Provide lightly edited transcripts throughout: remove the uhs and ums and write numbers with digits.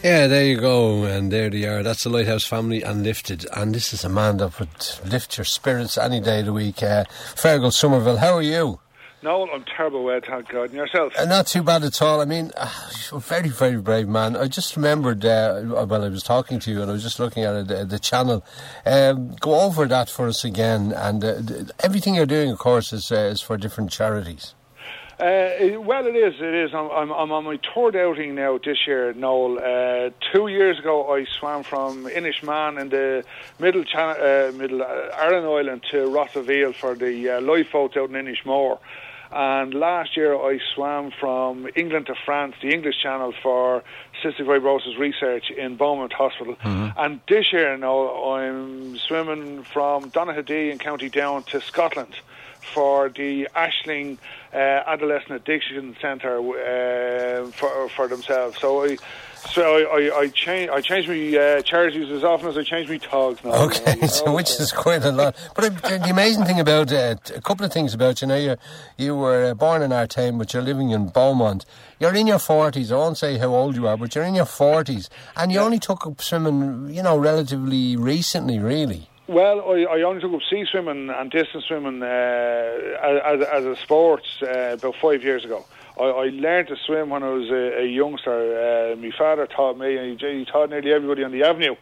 Yeah, there you go, and there they are. That's the Lighthouse Family and Lifted, and this is a man that would lift your spirits any day of the week. Fergal Somerville, how are you? No, I'm terrible, thank God. And yourself? Not too bad at all. I mean, you're a very, very brave man. I just remembered, while I was talking to you and I was just looking at the channel. Go over that for us again, and everything you're doing, of course, is for different charities. It is. I'm on my third outing now this year, Noel. 2 years ago, I swam from Inishmaan in the middle Aran Island to Rossaville for the lifeboats out in Inishmore. And last year, I swam from England to France, the English Channel, for cystic fibrosis research in Beaumont Hospital. Mm-hmm. And this year, now, I'm swimming from Donaghadee in County Down to Scotland for the Ashling Adolescent Addiction Centre for themselves. So I change my charities as often as I change my togs now. Okay, so which is quite a lot. But the amazing thing about a couple of things about you were born in Artane, but you're living in Beaumont. You're in your 40s. I won't say how old you are, but you're in your 40s, and you only took up swimming, relatively recently, really. Well, I only took up sea swimming and distance swimming as a sport about 5 years ago. I learned to swim when I was a youngster. My father taught me, and he taught nearly everybody on the avenue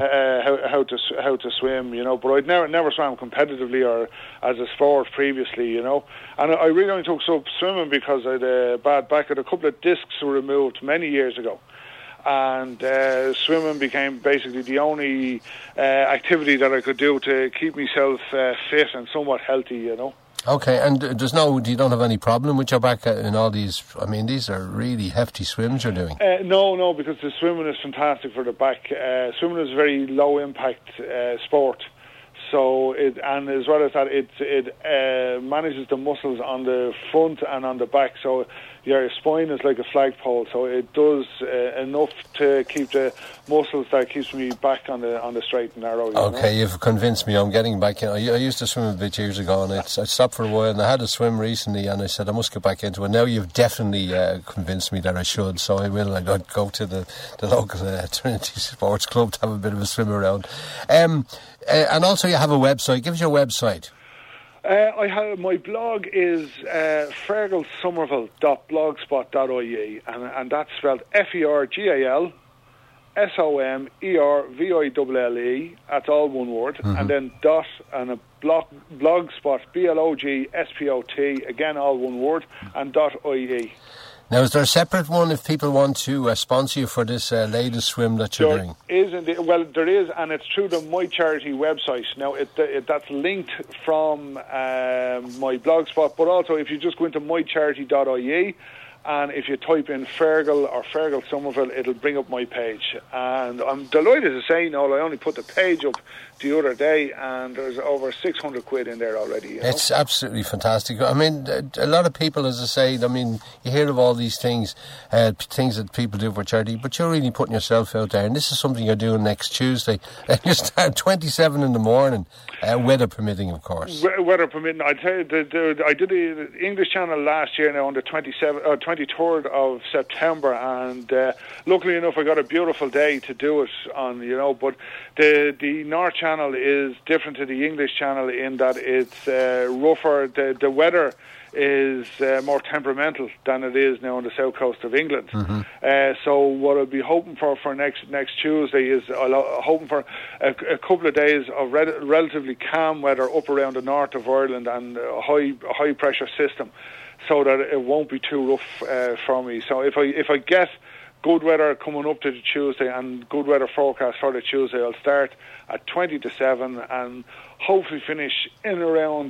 how to swim, But I'd never swam competitively or as a sport previously, And I really only took up swimming because I had a bad back. I had a couple of discs were removed many years ago. And swimming became basically the only activity that I could do to keep myself fit and somewhat healthy, Okay, and you don't have any problem with your back in all these? I mean, these are really hefty swims you're doing. No, because the swimming is fantastic for the back. Swimming is a very low impact sport. So and as well as that, it manages the muscles on the front and on the back. So your spine is like a flagpole. So it does enough to keep the muscles that keeps me back on the straight and narrow. Okay, you've convinced me. I'm getting back in. I used to swim a bit years ago, and I stopped for a while. And I had a swim recently, and I said I must get back into it. Now you've definitely convinced me that I should. So I will. I'd go to the local Trinity Sports Club to have a bit of a swim around. And also, you have a website. Give us your website. My blog is fergalsomerville.blogspot.ie, and that's spelled FERGAL SOMERVILLE. That's all one word, and then dot and a blogspot BLOGSPOT, again all one word, and .ie. Now, is there a separate one if people want to sponsor you for this latest swim that you're doing? There is, and it's through the My Charity website. Now, that's linked from my blogspot, but also if you just go into mycharity.ie, and if you type in Fergal or Fergal Somerville, it'll bring up my page. And I'm delighted to say, I only put the page up the other day, and there's over 600 quid in there already. It's absolutely fantastic. I mean, a lot of people, as I say, you hear of all these things that people do for charity, but you're really putting yourself out there, and this is something you're doing next Tuesday. You start 27 in the morning, weather permitting, of course. Weather permitting. I tell you, I did the English Channel last year now on the 23rd of September, and luckily enough I got a beautiful day to do it on, but the North Channel is different to the English Channel in that it's rougher. The weather is more temperamental than it is now on the south coast of England. So what I'll be hoping for next Tuesday is hoping for a couple of days of relatively calm weather up around the north of Ireland and a high pressure system, so that it won't be too rough for me. So if I get good weather coming up to the Tuesday and good weather forecast for the Tuesday, I'll start at 20 to 7 and hopefully finish in around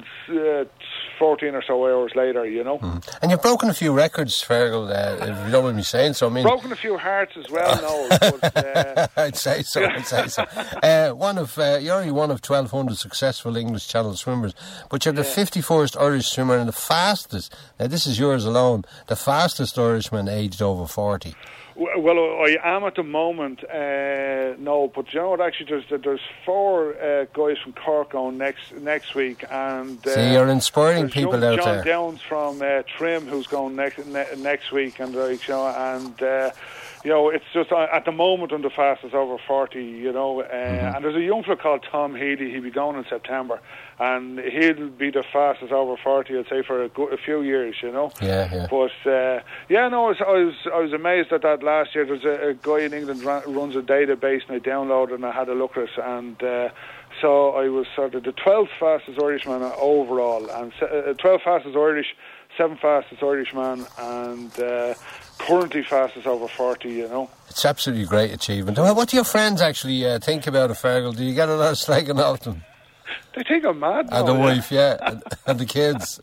14 or so hours later, And you've broken a few records, Fergal, if you don't mind me saying so. Broken a few hearts as well, no. But, I'd say so. You're only one of 1,200 successful English Channel swimmers, but you're the 51st Irish swimmer and the fastest, now this is yours alone, the fastest Irishman aged over 40. Well, I am at the moment, no, but you know what, actually there's 4 guys from Cork going next week, and see, you're inspiring people out there. John Downs from Trim, who's going next week, and You know, it's just at the moment I'm the fastest over 40, you know, and there's a young fella called Tom Healy. He'll be going in September, and he'll be the fastest over 40, I'd say, for a few years, you know. Yeah. But I was amazed at that last year. There's a guy in England runs a database, and I downloaded and I had a look at it, and so I was sort of the 12th fastest Irishman overall, and 12th fastest Irish, 7th fastest Irishman, and currently fastest over 40, you know. It's absolutely great achievement. What do your friends actually think about it, Fergal? Do you get a lot of slagging off them? They think I'm mad now. And the wife, and the kids.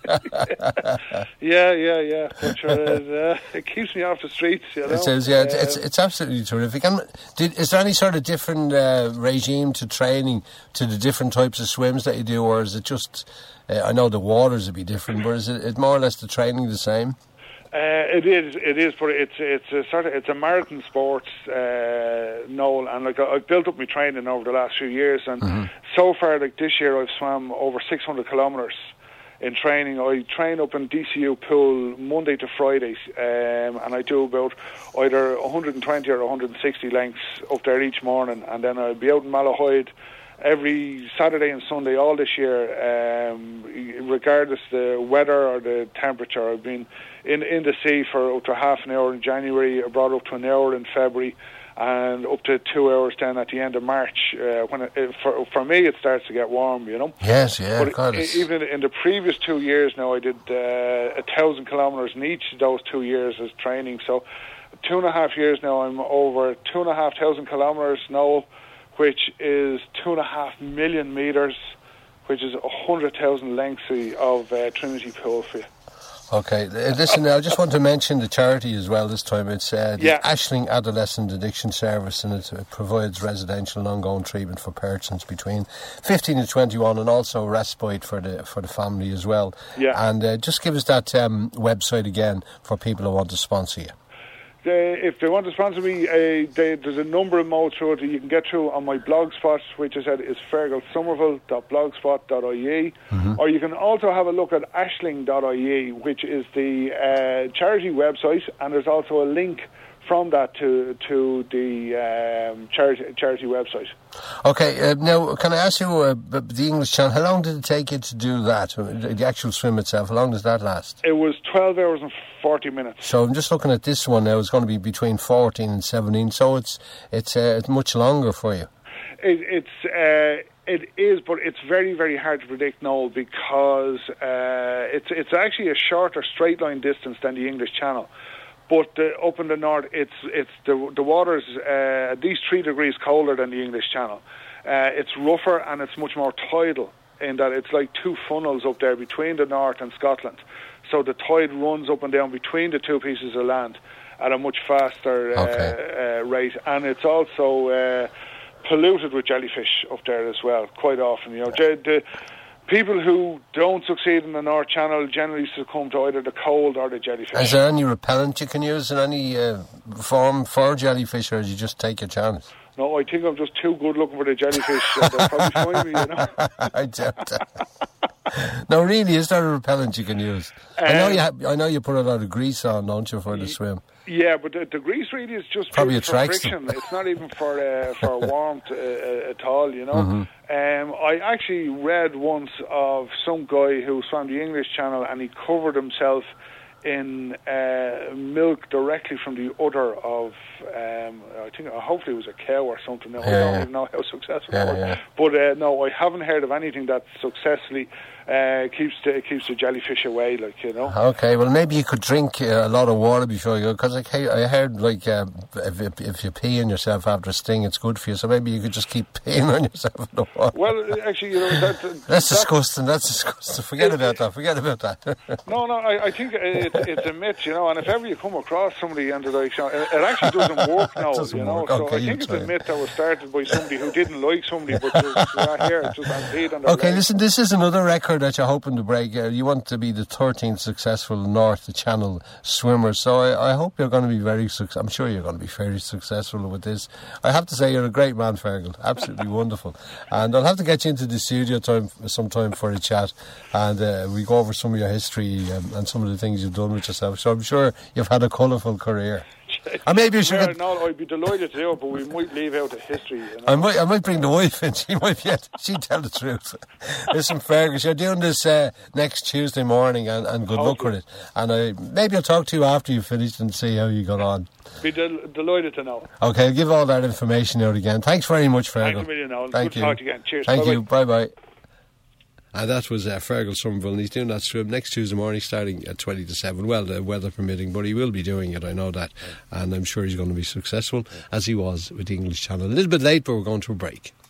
Yeah. But sure, it keeps me off the streets, you know. It says, it's absolutely terrific. And is there any sort of different regime to training to the different types of swims that you do, or is it just, I know the waters would be different, but is it more or less the training the same? It is, but it's a marathon sport, Noel, and like I've built up my training over the last few years, and so far, like this year, I've swam over 600 kilometres in training. I train up in DCU pool Monday to Friday, and I do about either 120 or 160 lengths up there each morning, and then I'll be out in Malahide every Saturday and Sunday all this year, regardless the weather or the temperature. I've been in the sea for up to half an hour in January, I brought up to an hour in February, and up to 2 hours then at the end of March, when for me it starts to get warm, you know. Yes, yeah. But God, even in the previous 2 years now, I did 1,000 kilometres in each of those 2 years as training. So 2.5 years now, I'm over 2,500 kilometres now, which is 2.5 million metres, which is 100,000 lengths of Trinity Pool for you. Okay, listen, I just want to mention the charity as well this time. It's the Aisling Adolescent Addiction Service, and it provides residential and ongoing treatment for persons between 15 and 21, and also respite for the family as well. Yeah. And just give us that website again for people who want to sponsor you. If they want to sponsor me, there's a number of modes through it that you can get through on my blog spot, which I said is fergalsomerville.blogspot.ie, or you can also have a look at aisling.ie, which is the charity website, and there's also a link from that to the charity website. Okay, now can I ask you, the English Channel, how long did it take you to do that, the actual swim itself? How long does that last? It was 12 hours and 40 minutes. So I'm just looking at this one now. It's going to be between 14 and 17, so it's much longer for you. It is, but it's very, very hard to predict, Noel, because it's actually a shorter straight line distance than the English Channel. But up in the north, the water's at least 3 degrees colder than the English Channel. It's rougher and it's much more tidal, in that it's like two funnels up there between the north and Scotland. So the tide runs up and down between the two pieces of land at a much faster rate, and it's also polluted with jellyfish up there as well quite often. You know, the people who don't succeed in the North Channel generally succumb to either the cold or the jellyfish. Is there any repellent you can use in any form for jellyfish, or do you just take your chance? No, I think I'm just too good looking for the jellyfish. They'll probably find me, you know. I doubt that. No, really, is there a repellent you can use? I know you put a lot of grease on, don't you, for the swim? Yeah, but the grease really is just probably for friction. It's not even for warmth at all, you know. I actually read once of some guy who swam the English Channel, and he covered himself in milk directly from the udder of, I think, hopefully it was a cow or something. I don't even know how successful it was. But no, I haven't heard of anything that successfully keeps the jellyfish away, like, you know. Okay, well, maybe you could drink a lot of water before you go, because I heard, like, if you pee on yourself after a sting, it's good for you, so maybe you could just keep peeing on yourself in the water. Well, actually, you know, that's disgusting. Forget about that. No, I think it's a myth, you know, and if ever you come across somebody and it actually doesn't work now, you know, so I think it's a myth that was started by somebody who didn't like somebody, but just not here, just unpaid on their Okay, listen, this is another record that you're hoping to break. You want to be the 13th successful North Channel swimmer, so I hope you're going to be very successful. I'm sure you're going to be very successful with this. I have to say, you're a great man, Fergal. Absolutely wonderful. And I'll have to get you into the studio sometime for a chat, and we go over some of your history and some of the things you've done with yourself. So I'm sure you've had a colourful career. Or maybe you should. No, I'd be delighted to do it, but we might leave out the history. You know? I might bring the wife in. She might be. She'd tell the truth. Listen, Fergus, you're doing this next Tuesday morning, and good luck with it. And maybe I'll talk to you after you've finished and see how you got on. Be delighted to know. Okay, I'll give all that information out again. Thanks very much, Fergus. Thanks a million, Noel. Thank Good you. to talk to you again. Cheers. Thank Bye-bye. you. Bye-bye. And that was Fergal Somerville, and he's doing that swim next Tuesday morning starting at 20 to 7. Well, the weather permitting, but he will be doing it, I know that. And I'm sure he's going to be successful, as he was with the English Channel. A little bit late, but we're going to a break.